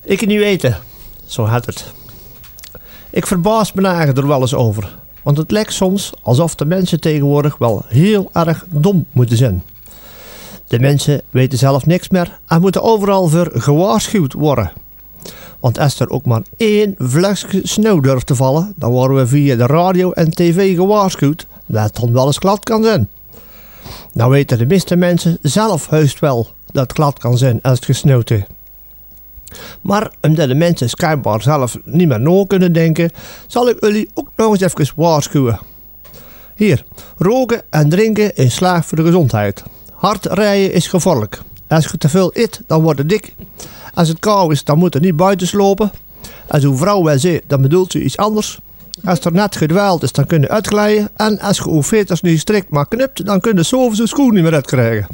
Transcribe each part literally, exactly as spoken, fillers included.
Ik niet weten, zo had het. Ik verbaas me er wel eens over. Want het lijkt soms alsof de mensen tegenwoordig wel heel erg dom moeten zijn. De mensen weten zelf niks meer en moeten overal voor gewaarschuwd worden. Want als er ook maar één vlekje sneeuw durft te vallen, dan worden we via de radio en tv gewaarschuwd dat het dan wel eens glad kan zijn. Nou weten de meeste mensen zelf heus wel dat het glad kan zijn als het gesneeuwd heeft. Maar omdat de mensen schijnbaar zelf niet meer na kunnen denken, zal ik jullie ook nog eens even waarschuwen. Hier, roken en drinken is slecht voor de gezondheid. Hard rijden is gevaarlijk. Als je te veel eet, dan word je dik. Als het koud is, dan moet je niet buiten slopen. Als uw vrouw wel zegt, dan bedoelt ze iets anders. Als er net gedwaald is, dan kun je uitglijden. En als je uw veters niet strikt maar knipt, dan kun je zoveel zijn schoen niet meer uitkrijgen.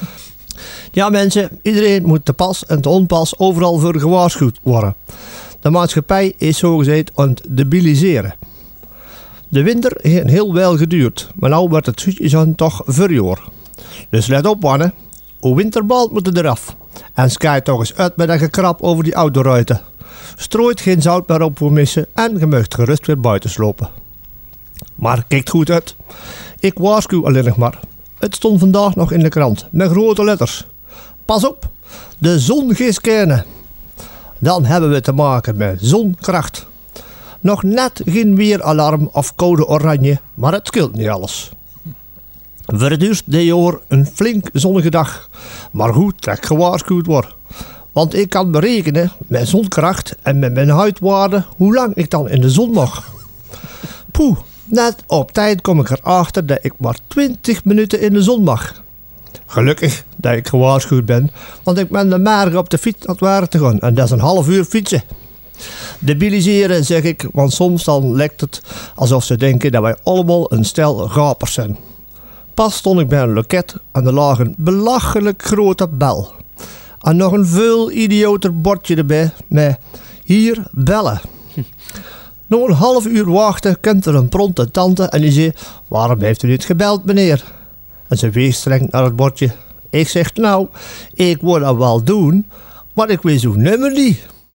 Ja mensen, iedereen moet te pas en te onpas overal voor gewaarschuwd worden. De maatschappij is zogezegd aan het debiliseren. De winter heeft heel wel geduurd, maar nu wordt het zoetjes aan toch verjoor. Dus let op mannen, uw winterbal moet eraf. En skijt toch eens uit met dat gekrap over die autoruiten. Strooit geen zout meer op voor missen en je mag gerust weer buiten slopen. Maar kijk goed uit. Ik waarschuw alleen nog maar. Het stond vandaag nog in de krant, met grote letters. Pas op, de zon gaat schijnen. Dan hebben we te maken met zonkracht. Nog net geen weeralarm of code oranje, maar het scheelt niet alles. Voor het eerst dit jaar een flink zonnige dag. Maar goed dat ik gewaarschuwd word. Want ik kan berekenen met zonkracht en met mijn huidwaarde hoe lang ik dan in de zon mag. Poeh, net op tijd kom ik erachter dat ik maar twintig minuten in de zon mag. Gelukkig dat ik gewaarschuwd ben, want ik ben de morgen op de fiets aan het werk te gaan en dat is een half uur fietsen. Debiliseren zeg ik, want soms dan lijkt het alsof ze denken dat wij allemaal een stel gapers zijn. Pas stond ik bij een loket en er lag een belachelijk grote bel. En nog een veel idioter bordje erbij met hier bellen. Na een half uur wachten komt er een pronte tante en die zei, waarom heeft u niet gebeld meneer? En ze wees streng naar het bordje. Ik zeg nou, ik wil dat wel doen, maar ik weet uw nummer niet.